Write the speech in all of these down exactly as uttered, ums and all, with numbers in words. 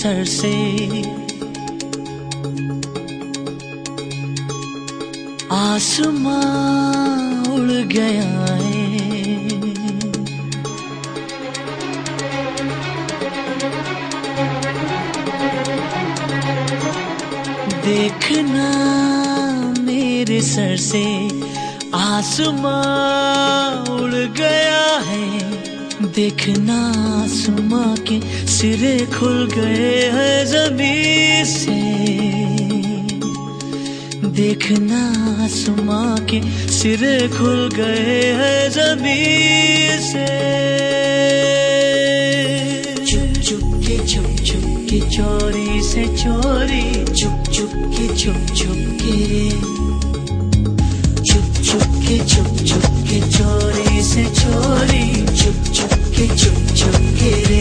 Sir से आसमां उड़ गया है। देखना मेरे सर से आसमां उड़ गया है। देखना आसमां के सिरे खुल गए हैं ज़मीन से। देखना आसमां के सिरे खुल गए हैं ज़मीन से। चुप चुप के छुप छुप के चोरी से चोरी, चुप चुप के छुप छुप के रे, चुप चुप के छुप छुप के चोरी से चोरी, चुप चुप के छुप छुप के रे,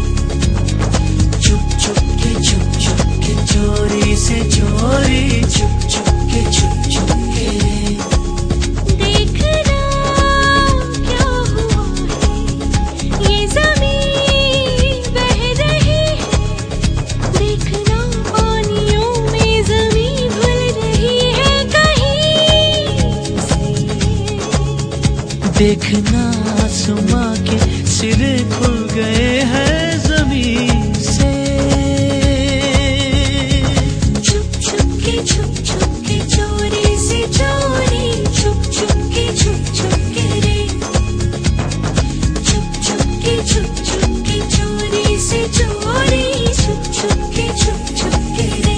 चुप चुप के छुप छुप के चोरी से चोरी, चुप चुप के छुप छुप के रे। देखना क्या हुआ है, ये ज़मीन बह रही है। देखना पानियों में ज़मीन भूल रही है कहीं से। देखना आसमां के सिरे खुल गए हैं ज़मीन से। चुप चुप के छुप छुप के चोरी से चोरी, चुप चुप के छुप छुप के रे, चुप चुप के छुप छुप के चोरी से चोरी, चुप चुप के छुप छुप के रे।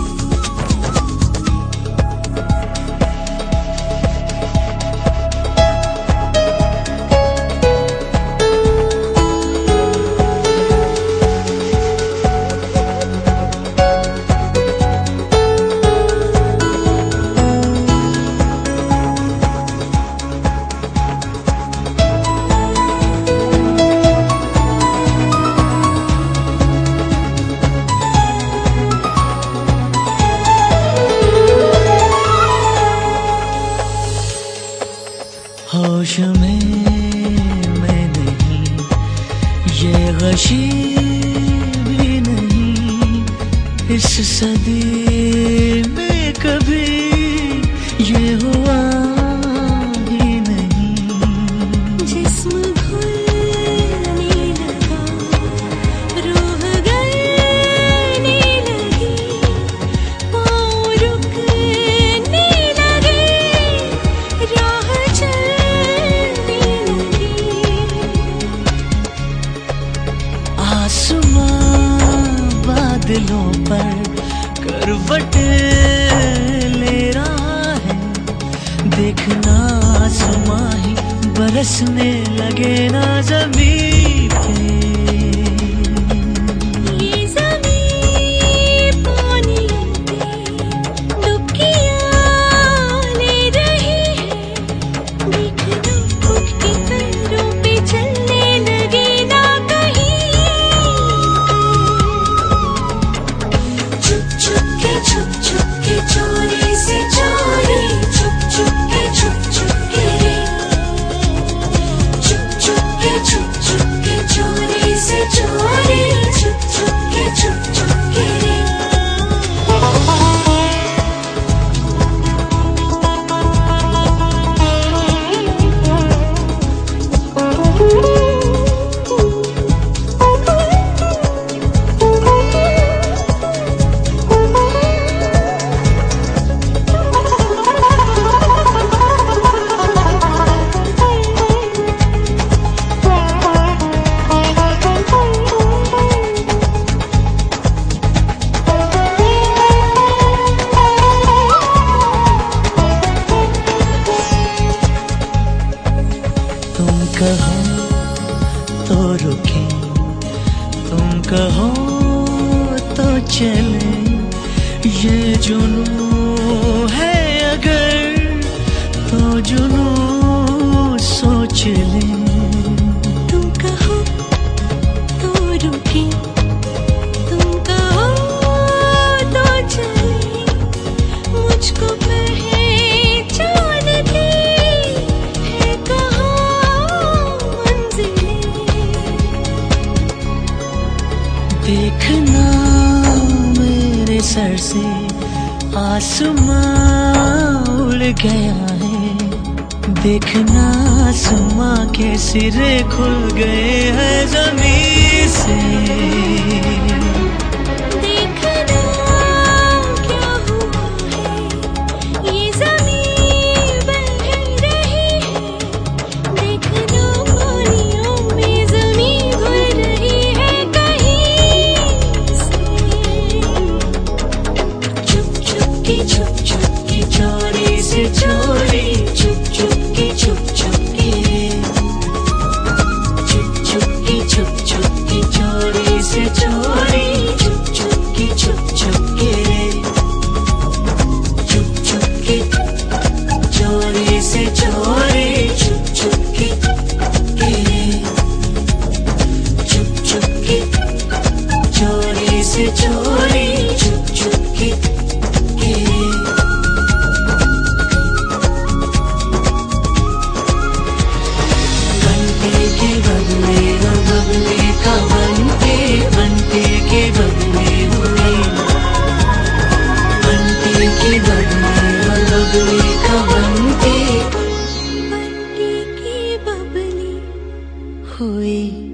होश में मैं नहीं, ये गशी भी नहीं, इस सदी में कभी ये हुआ ही नहीं। जिस्म घुलने लगा, रूह गलने लगी, पाँव रुकने लगे, राह चलने लगी। आसमां बादलों पर करवट ले रहा है। देखना आसमां ही बरसने लगे ना ज़मीन पे। ये ज़मीन पानी में डुबकियाँ ले रही है। देखना उठके पैरों पे चलने लगे ना कहीं। चुप चुप के छुप छुप के चोरी से चोरी, चुप चुप के छुप छुप के रे, चुप चुप के छुप छुप के चोरी से चोरी, चुप चुप के छुप छुप के रे। तुम कहो तो रुके, तुम कहो तो चले, ये जुनून है अगर तो जुनून सोच ले। तुम कहो तो रुके, तुम कहो तो चले, मुझको पहचान थी है कहाँ मंजिलें। देखना सर से आसमां उड़ गया है। देखना आसमां के सिरे खुल गए हैं जमीन से। देखना क्या हुआ है, ये ज़मीं बह रही है। देखना पानियों में ज़मीं घुल रही है कहीं से। चुप चुप की चुप चुप की चोरी से चोरी, चुप चुप की चुप चुप की, चुप चुप की चुप चुप की चोरी से चोरी, चुप चुप की चुप चुप की, चुप चुप की चोरी से चोरी, चुप चुप की की, चुप चुप की चोरी से चोरी, चुप चुप की की। बनते के बदले वो बदले का बनते, बनते के बदले हुए, बनते के बदले वो बदले का बनते, बनते की बबली हुए।